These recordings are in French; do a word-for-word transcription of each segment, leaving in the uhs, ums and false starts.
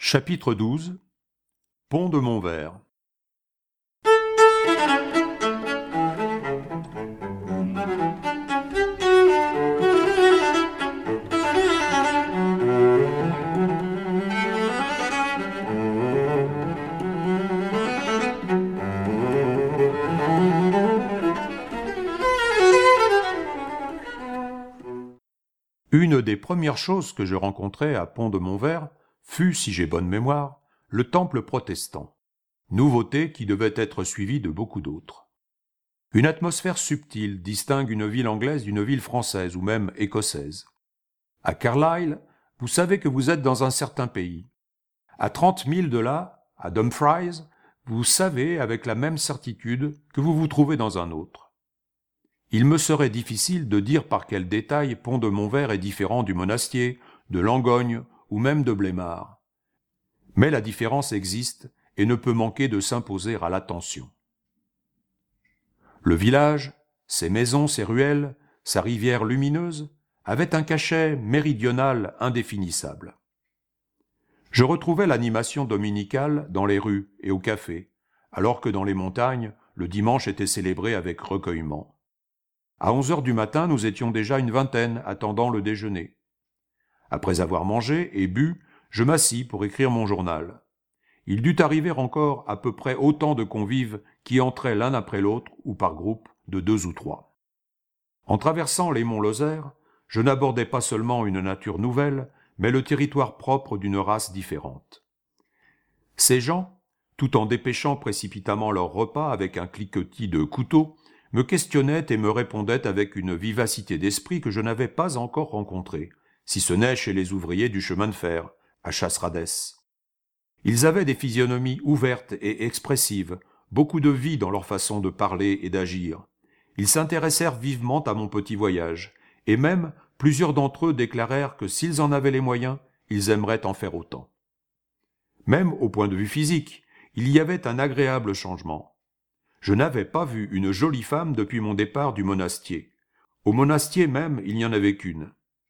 Chapitre douze. Pont de Montvert. Une des premières choses que je rencontrai à Pont de Montvert fut, si j'ai bonne mémoire, le temple protestant, nouveauté qui devait être suivie de beaucoup d'autres. Une atmosphère subtile distingue une ville anglaise d'une ville française ou même écossaise. À Carlisle, vous savez que vous êtes dans un certain pays. À trente milles de là, à Dumfries, vous savez avec la même certitude que vous vous trouvez dans un autre. Il me serait difficile de dire par quel détail Pont de Montvert est différent du Monastier, de Langogne ou même de Blémard. Mais la différence existe et ne peut manquer de s'imposer à l'attention. Le village, ses maisons, ses ruelles, sa rivière lumineuse, avaient un cachet méridional indéfinissable. Je retrouvais l'animation dominicale dans les rues et au café, alors que dans les montagnes, le dimanche était célébré avec recueillement. À onze heures du matin, nous étions déjà une vingtaine attendant le déjeuner. Après avoir mangé et bu, je m'assis pour écrire mon journal. Il dut arriver encore à peu près autant de convives qui entraient l'un après l'autre ou par groupe de deux ou trois. En traversant les monts Lozère, je n'abordais pas seulement une nature nouvelle, mais le territoire propre d'une race différente. Ces gens, tout en dépêchant précipitamment leur repas avec un cliquetis de couteaux, me questionnaient et me répondaient avec une vivacité d'esprit que je n'avais pas encore rencontrée, si ce n'est chez les ouvriers du chemin de fer, à Chasseradès. Ils avaient des physionomies ouvertes et expressives, beaucoup de vie dans leur façon de parler et d'agir. Ils s'intéressèrent vivement à mon petit voyage, et même plusieurs d'entre eux déclarèrent que s'ils en avaient les moyens, ils aimeraient en faire autant. Même au point de vue physique, il y avait un agréable changement. Je n'avais pas vu une jolie femme depuis mon départ du Monastier. Au Monastier même, il n'y en avait qu'une.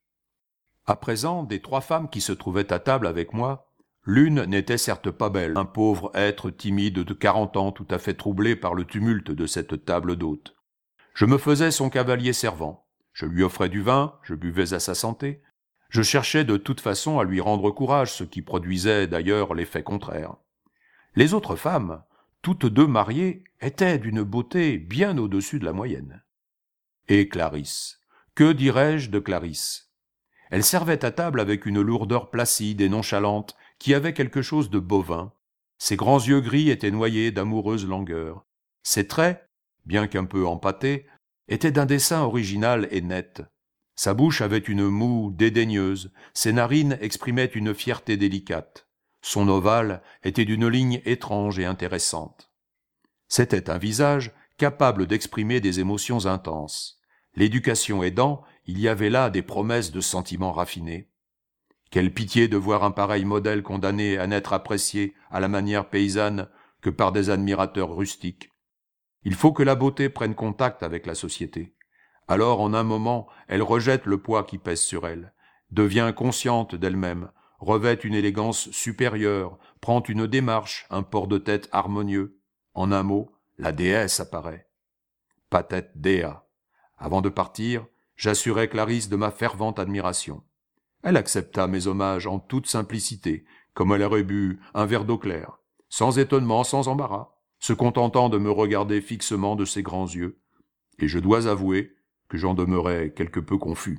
À présent, des trois femmes qui se trouvaient à table avec moi, l'une n'était certes pas belle, un pauvre être timide de quarante ans tout à fait troublé par le tumulte de cette table d'hôte. Je me faisais son cavalier servant, je lui offrais du vin, je buvais à sa santé, je cherchais de toute façon à lui rendre courage, ce qui produisait d'ailleurs l'effet contraire. Les autres femmes, toutes deux mariées, étaient d'une beauté bien au-dessus de la moyenne. Et Clarisse, que dirais-je de Clarisse ? Elle servait à table avec une lourdeur placide et nonchalante qui avait quelque chose de bovin. Ses grands yeux gris étaient noyés d'amoureuse langueur. Ses traits, bien qu'un peu empâtés, étaient d'un dessin original et net. Sa bouche avait une moue dédaigneuse, ses narines exprimaient une fierté délicate. Son ovale était d'une ligne étrange et intéressante. C'était un visage capable d'exprimer des émotions intenses. L'éducation aidant, il y avait là des promesses de sentiments raffinés. Quelle pitié de voir un pareil modèle condamné à n'être apprécié à la manière paysanne que par des admirateurs rustiques. Il faut que la beauté prenne contact avec la société. Alors, en un moment, elle rejette le poids qui pèse sur elle, devient consciente d'elle-même, revêt une élégance supérieure, prend une démarche, un port de tête harmonieux. En un mot, la déesse apparaît. Patet dea. Avant de partir, j'assurai Clarisse de ma fervente admiration. Elle accepta mes hommages en toute simplicité, comme elle aurait bu un verre d'eau claire, sans étonnement, sans embarras, se contentant de me regarder fixement de ses grands yeux, et je dois avouer que j'en demeurais quelque peu confus.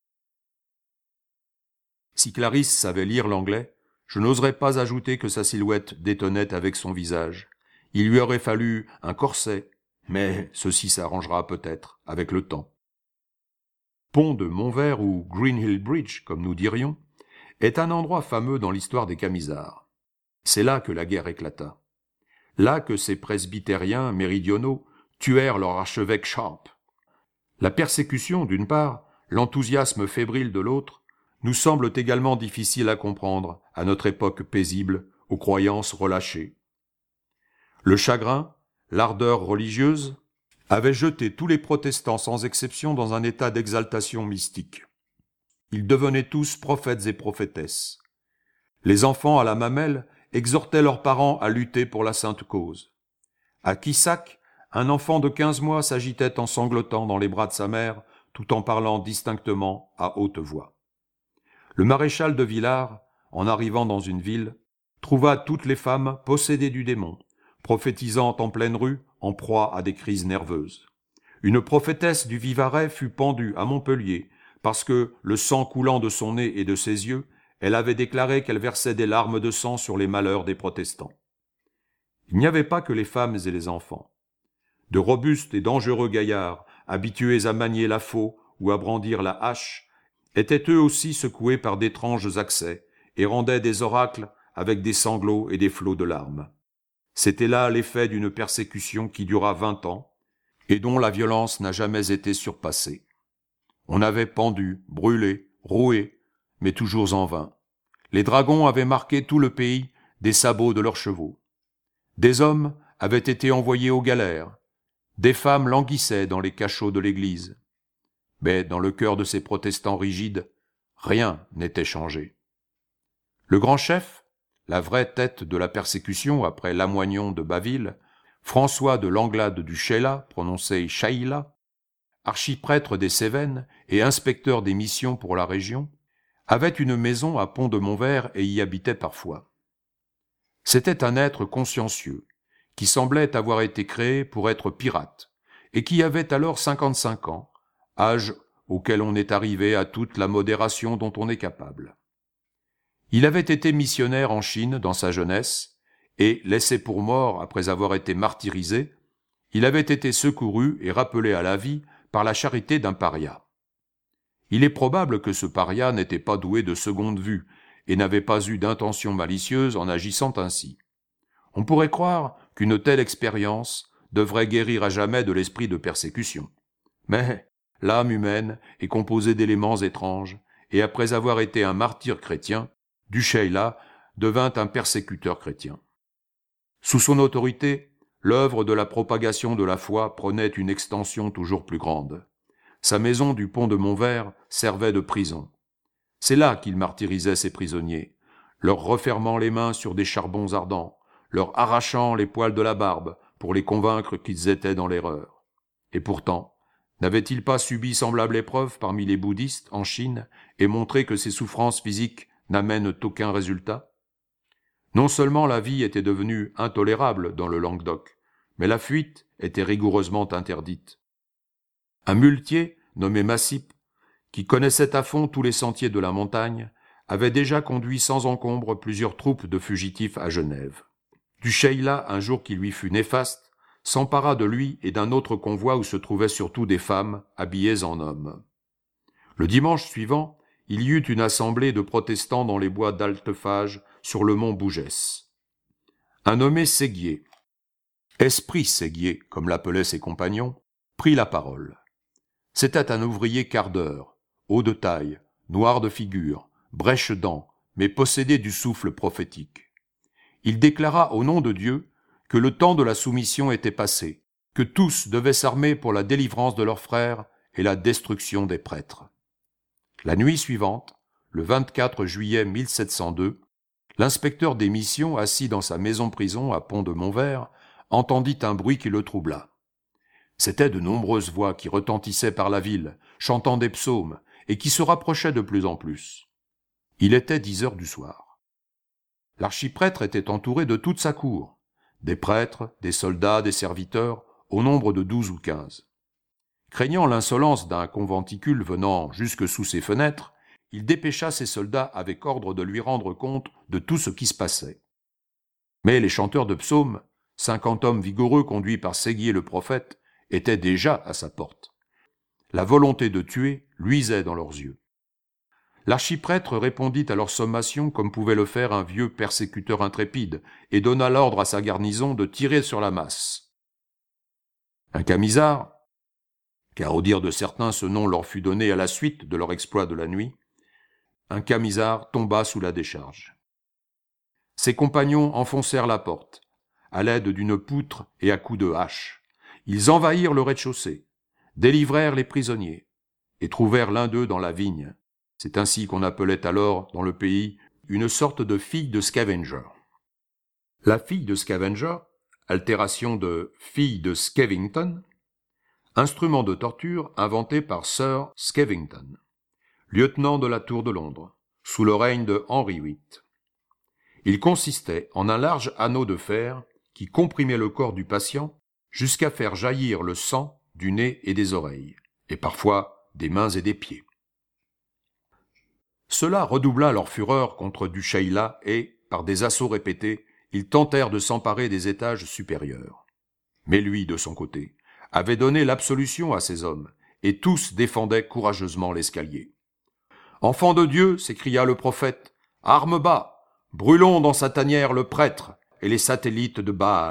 Si Clarisse savait lire l'anglais, je n'oserais pas ajouter que sa silhouette détonnait avec son visage. Il lui aurait fallu un corset, mais ceci s'arrangera peut-être avec le temps. Pont de Montvert ou Green Hill Bridge, comme nous dirions, est un endroit fameux dans l'histoire des Camisards. C'est là que la guerre éclata. Là que ces presbytériens méridionaux tuèrent leur archevêque Sharp. La persécution d'une part, l'enthousiasme fébrile de l'autre, nous semblent également difficiles à comprendre à notre époque paisible, aux croyances relâchées. Le chagrin, l'ardeur religieuse, avaient jeté tous les protestants sans exception dans un état d'exaltation mystique. Ils devenaient tous prophètes et prophétesses. Les enfants à la mamelle exhortaient leurs parents à lutter pour la sainte cause. À Quissac, un enfant de quinze mois s'agitait en sanglotant dans les bras de sa mère, tout en parlant distinctement à haute voix. Le maréchal de Villars, en arrivant dans une ville, trouva toutes les femmes possédées du démon, prophétisant en pleine rue, en proie à des crises nerveuses. Une prophétesse du Vivarais fut pendue à Montpellier, parce que, le sang coulant de son nez et de ses yeux, elle avait déclaré qu'elle versait des larmes de sang sur les malheurs des protestants. Il n'y avait pas que les femmes et les enfants. De robustes et dangereux gaillards, habitués à manier la faux ou à brandir la hache, étaient eux aussi secoués par d'étranges accès et rendaient des oracles avec des sanglots et des flots de larmes. C'était là l'effet d'une persécution qui dura vingt ans et dont la violence n'a jamais été surpassée. On avait pendu, brûlé, roué, mais toujours en vain. Les dragons avaient marqué tout le pays des sabots de leurs chevaux. Des hommes avaient été envoyés aux galères. Des femmes languissaient dans les cachots de l'église. Mais dans le cœur de ces protestants rigides, rien n'était changé. Le grand chef, la vraie tête de la persécution après Lamoignon de Baville, François de Langlade du Sheila, prononcé Chaïla, archiprêtre des Cévennes et inspecteur des missions pour la région, avait une maison à Pont-de-Montvert et y habitait parfois. C'était un être consciencieux, qui semblait avoir été créé pour être pirate, et qui avait alors cinquante-cinq ans, âge auquel on est arrivé à toute la modération dont on est capable. Il avait été missionnaire en Chine dans sa jeunesse, et, laissé pour mort après avoir été martyrisé, il avait été secouru et rappelé à la vie par la charité d'un paria. Il est probable que ce paria n'était pas doué de seconde vue et n'avait pas eu d'intention malicieuse en agissant ainsi. On pourrait croire qu'une telle expérience devrait guérir à jamais de l'esprit de persécution. Mais l'âme humaine est composée d'éléments étranges, et après avoir été un martyr chrétien, du Sheila devint un persécuteur chrétien. Sous son autorité, l'œuvre de la propagation de la foi prenait une extension toujours plus grande. Sa maison du pont de Montvert servait de prison. C'est là qu'il martyrisait ses prisonniers, leur refermant les mains sur des charbons ardents, leur arrachant les poils de la barbe pour les convaincre qu'ils étaient dans l'erreur. Et pourtant, n'avait-il pas subi semblable épreuve parmi les bouddhistes en Chine et montré que ces souffrances physiques n'amènent aucun résultat? Non seulement la vie était devenue intolérable dans le Languedoc, mais la fuite était rigoureusement interdite. Un muletier, nommé Massip, qui connaissait à fond tous les sentiers de la montagne, avait déjà conduit sans encombre plusieurs troupes de fugitifs à Genève. Du Sheila, un jour qui lui fut néfaste, s'empara de lui et d'un autre convoi où se trouvaient surtout des femmes habillées en hommes. Le dimanche suivant, il y eut une assemblée de protestants dans les bois d'Altefage sur le mont Bougès. Un nommé Séguier, Esprit Séguier, comme l'appelaient ses compagnons, prit la parole. C'était un ouvrier quart-d'heure, haut de taille, noir de figure, brèche-dents, mais possédé du souffle prophétique. Il déclara au nom de Dieu que le temps de la soumission était passé, que tous devaient s'armer pour la délivrance de leurs frères et la destruction des prêtres. La nuit suivante, le vingt-quatre juillet mille sept cent deux, l'inspecteur des missions, assis dans sa maison-prison à Pont-de-Montvert, entendit un bruit qui le troubla. C'étaient de nombreuses voix qui retentissaient par la ville, chantant des psaumes, et qui se rapprochaient de plus en plus. Il était dix heures du soir. L'archiprêtre était entouré de toute sa cour, des prêtres, des soldats, des serviteurs, au nombre de douze ou quinze. Craignant l'insolence d'un conventicule venant jusque sous ses fenêtres, il dépêcha ses soldats avec ordre de lui rendre compte de tout ce qui se passait. Mais les chanteurs de psaumes, cinquante hommes vigoureux conduits par Séguier le prophète, étaient déjà à sa porte. La volonté de tuer luisait dans leurs yeux. L'archiprêtre répondit à leur sommation comme pouvait le faire un vieux persécuteur intrépide et donna l'ordre à sa garnison de tirer sur la masse. Un camisard, car au dire de certains ce nom leur fut donné à la suite de leur exploit de la nuit, un camisard tomba sous la décharge. Ses compagnons enfoncèrent la porte, à l'aide d'une poutre et à coups de hache. Ils envahirent le rez-de-chaussée, délivrèrent les prisonniers, et trouvèrent l'un d'eux dans la vigne. C'est ainsi qu'on appelait alors, dans le pays, une sorte de fille de scavenger. La fille de scavenger, altération de fille de Skevington, instrument de torture inventé par Sir Skevington, lieutenant de la Tour de Londres, sous le règne de Henri huit. Il consistait en un large anneau de fer qui comprimait le corps du patient jusqu'à faire jaillir le sang du nez et des oreilles, et parfois des mains et des pieds. Cela redoubla leur fureur contre du Sheila et, par des assauts répétés, ils tentèrent de s'emparer des étages supérieurs. Mais lui, de son côté, avait donné l'absolution à ces hommes, et tous défendaient courageusement l'escalier. « Enfants de Dieu !» s'écria le prophète, « armes bas, brûlons dans sa tanière le prêtre et les satellites de Baal. »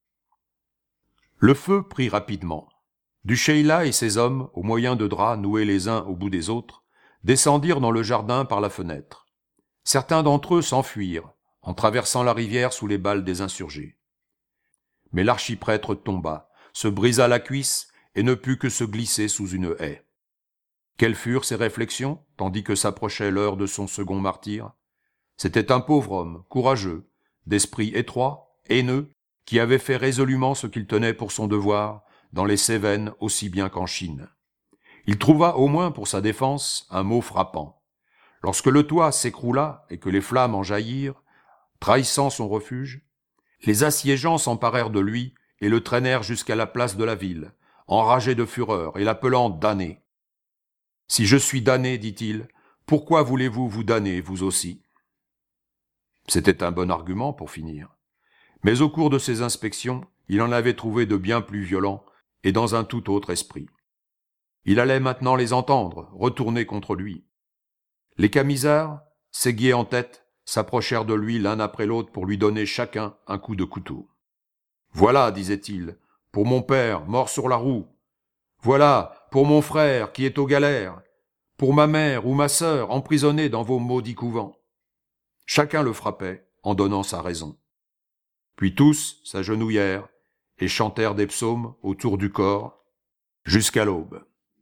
Le feu prit rapidement. Du Sheila et ses hommes, au moyen de draps noués les uns au bout des autres, descendirent dans le jardin par la fenêtre. Certains d'entre eux s'enfuirent, en traversant la rivière sous les balles des insurgés. Mais l'archiprêtre tomba, se brisa la cuisse et ne put que se glisser sous une haie. Quelles furent ses réflexions, tandis que s'approchait l'heure de son second martyre? C'était un pauvre homme, courageux, d'esprit étroit, haineux, qui avait fait résolument ce qu'il tenait pour son devoir, dans les Cévennes aussi bien qu'en Chine. Il trouva au moins pour sa défense un mot frappant. Lorsque le toit s'écroula et que les flammes en jaillirent, trahissant son refuge, les assiégeants s'emparèrent de lui et le traînèrent jusqu'à la place de la ville, enragé de fureur et l'appelant damné. « Si je suis damné, dit-il, pourquoi voulez-vous vous damner, vous aussi ?» C'était un bon argument pour finir. Mais au cours de ses inspections, il en avait trouvé de bien plus violents et dans un tout autre esprit. Il allait maintenant les entendre, retourner contre lui. Les Camisards, séguiers en tête, s'approchèrent de lui l'un après l'autre pour lui donner chacun un coup de couteau. « Voilà, disait-il, pour mon père, mort sur la roue. Voilà, pour mon frère, qui est aux galères. Pour ma mère ou ma sœur, emprisonnée dans vos maudits couvents. » Chacun le frappait en donnant sa raison. Puis tous s'agenouillèrent et chantèrent des psaumes autour du corps jusqu'à l'aube.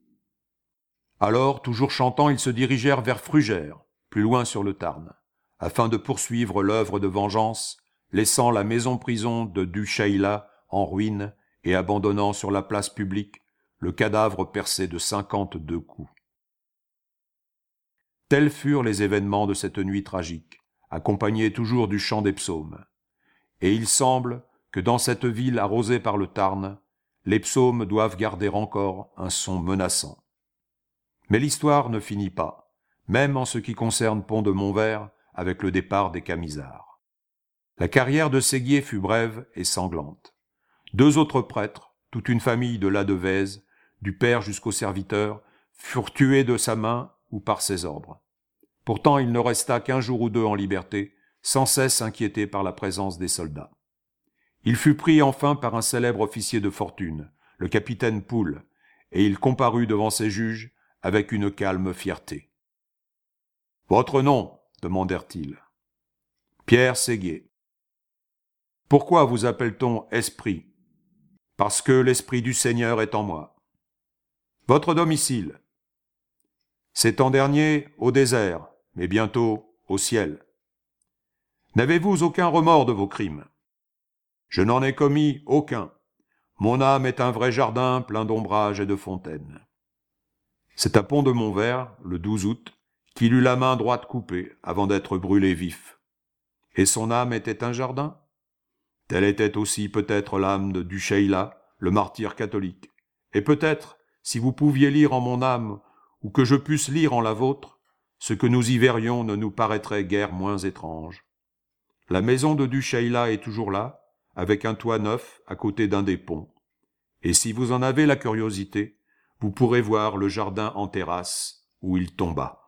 Alors, toujours chantant, ils se dirigèrent vers Frugères, plus loin sur le Tarn, afin de poursuivre l'œuvre de vengeance, laissant la maison-prison de Du Sheila en ruine et abandonnant sur la place publique le cadavre percé de cinquante-deux coups. Tels furent les événements de cette nuit tragique, accompagnés toujours du chant des psaumes. Et il semble que dans cette ville arrosée par le Tarn, les psaumes doivent garder encore un son menaçant. Mais l'histoire ne finit pas, même en ce qui concerne Pont-de-Montvert avec le départ des Camisards. La carrière de Séguier fut brève et sanglante. Deux autres prêtres, toute une famille de Ladevèze, du père jusqu'au serviteur, furent tués de sa main ou par ses ordres. Pourtant il ne resta qu'un jour ou deux en liberté, sans cesse inquiété par la présence des soldats. Il fut pris enfin par un célèbre officier de fortune, le capitaine Poul, et il comparut devant ses juges avec une calme fierté. « Votre nom ?» demandèrent-ils. « Pierre Séguier. »« Pourquoi vous appelle-t-on esprit ?»« Parce que l'esprit du Seigneur est en moi. »« Votre domicile ?»« C'est en dernier au désert, mais bientôt au ciel. »« N'avez-vous aucun remords de vos crimes ? » ?»« Je n'en ai commis aucun. Mon âme est un vrai jardin plein d'ombrages et de fontaines. » C'est à Pont-de-Montvert, le douze août, qu'il eut la main droite coupée avant d'être brûlé vif. Et son âme était un jardin ? Telle était aussi peut-être l'âme de Du Sheila, le martyr catholique. Et peut-être, si vous pouviez lire en mon âme, ou que je pusse lire en la vôtre, ce que nous y verrions ne nous paraîtrait guère moins étrange. La maison de Du Sheila est toujours là, avec un toit neuf à côté d'un des ponts. Et si vous en avez la curiosité, vous pourrez voir le jardin en terrasse où il tomba.